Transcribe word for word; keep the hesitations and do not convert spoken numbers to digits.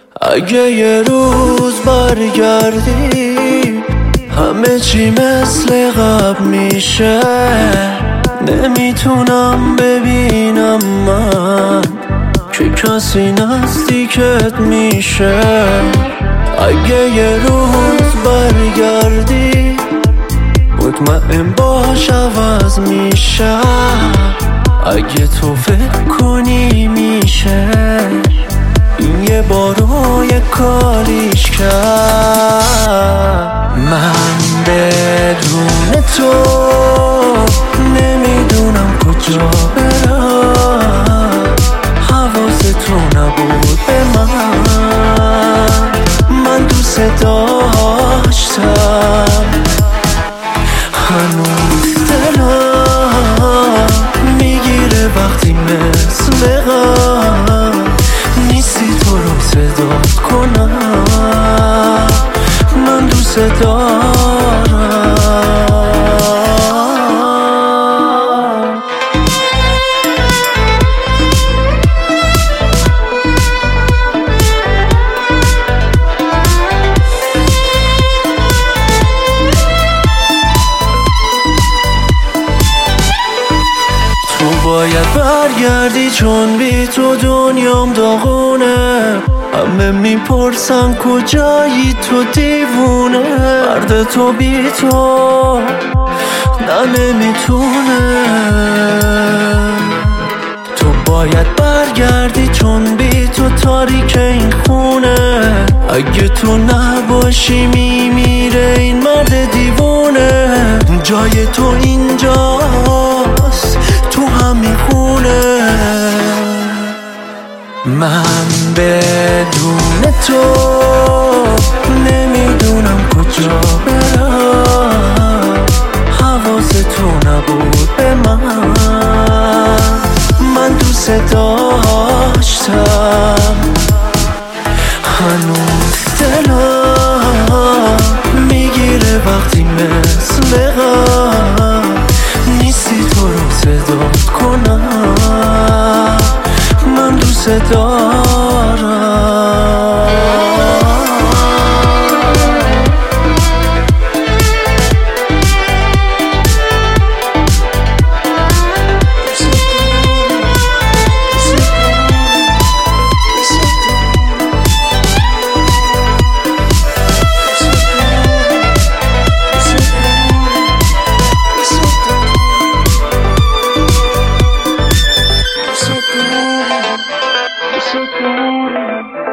اگه یه روز برگردی همه چی مثل قبل میشه. نمیتونم ببینم من که کسی نزدیکت میشه. اگه یه روز برگردی مطمئن باش عوض میشه. اگه تو فکر کنی میشه این یه بارو یه کاریش کرد. من بدون تو نمیدونم کجا برم. حواس تو نبود به من، من دوست داشتم. هنوز دلم میگیره وقتی مثل غم نیستی تو رو صدات کنم. من دوست دارم. تو باید برگردی چون بی تو دنیام داغونه. همه میپرسن کجایی تو دیوونه. مرد تو بی تو نه نمیتونه. تو باید برگردی چون بی تو تاریک این خونه. اگه تو نباشی میمیره این مرد دیوونه. جای تو اینجاست تو همین خونه. من بدون تو نمیدونم کجا برم. حواس تو نبود به من، من دوست داشتم. هنوز دلم میگیره وقتی مثل غم نیستی تو رو صدات کنم. من دوست دارم. So good.